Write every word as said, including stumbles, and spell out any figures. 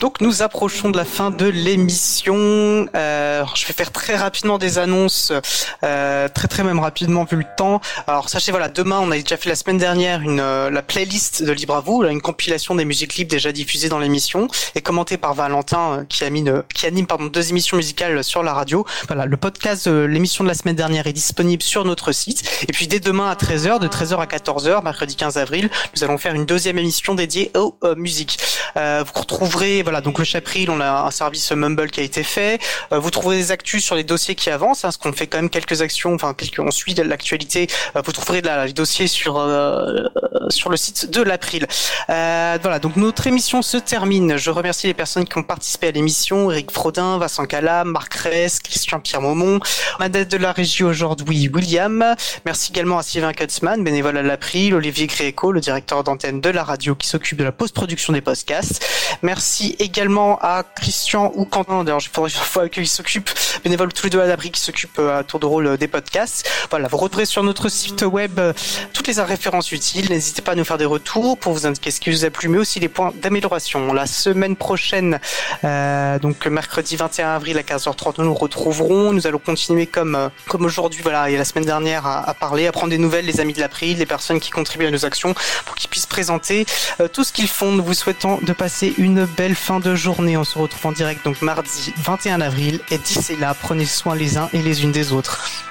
Donc nous approchons de la fin de l'émission. Euh, je vais faire très rapidement des annonces, euh, très très même rapidement vu le temps. Alors sachez voilà, demain on a déjà fait la semaine dernière une euh, la playlist de Libre à vous, là, une compilation des musiques libres déjà diffusées dans l'émission et commentée par Valentin euh, qui anime qui anime pardon deux émissions musicales sur la radio. Voilà, le podcast de l'émission de la semaine dernière est disponible sur notre site. Et puis dès demain à treize heures, de treize heures à quatorze heures, mercredi quinze avril, nous allons faire une deuxième émission dédiée aux euh, musiques. Euh, vous retrouverez voilà donc le Chapril, on a un service Mumble qui a été fait. Euh, vous trouverez des actus sur les dossiers qui avancent, hein, parce qu'on fait quand même quelques actions, enfin quelques, on suit de l'actualité. Euh, vous trouverez de la, les dossiers sur euh, sur le site de l'April. Euh, voilà, donc notre émission se termine. Je remercie les personnes qui ont participé à l'émission: Eric Frodin, Vincent Calam, Marc Ress, Christian Pierre Maumont, manette de la régie aujourd'hui William. Merci également à Sylvain Kutzmann, bénévole à l'April, Olivier Gréco, le directeur d'antenne de la radio qui s'occupe de la post-production des podcasts. Merci également à Christian ou Quentin, d'ailleurs je faudrait fois qu'ils s'occupent, bénévole tous les deux à l'Abri qui s'occupe à tour de rôle des podcasts. Voilà, vous retrouverez sur notre site web toutes les références utiles. N'hésitez pas à nous faire des retours pour vous indiquer ce qui vous a plu, mais aussi les points d'amélioration. La semaine prochaine, euh, donc mercredi vingt et un avril à quinze heures trente, nous nous retrouverons. Nous allons continuer comme comme aujourd'hui, voilà, et la semaine dernière à, à parler, à prendre des nouvelles des amis de l'April, les personnes qui contribuent à nos actions, pour qu'ils puissent présenter euh, tout ce qu'ils font. Nous vous souhaitons de passer une belle fin de journée. On se retrouve en direct donc mardi vingt et un avril, et d'ici là, prenez soin les uns et les unes des autres.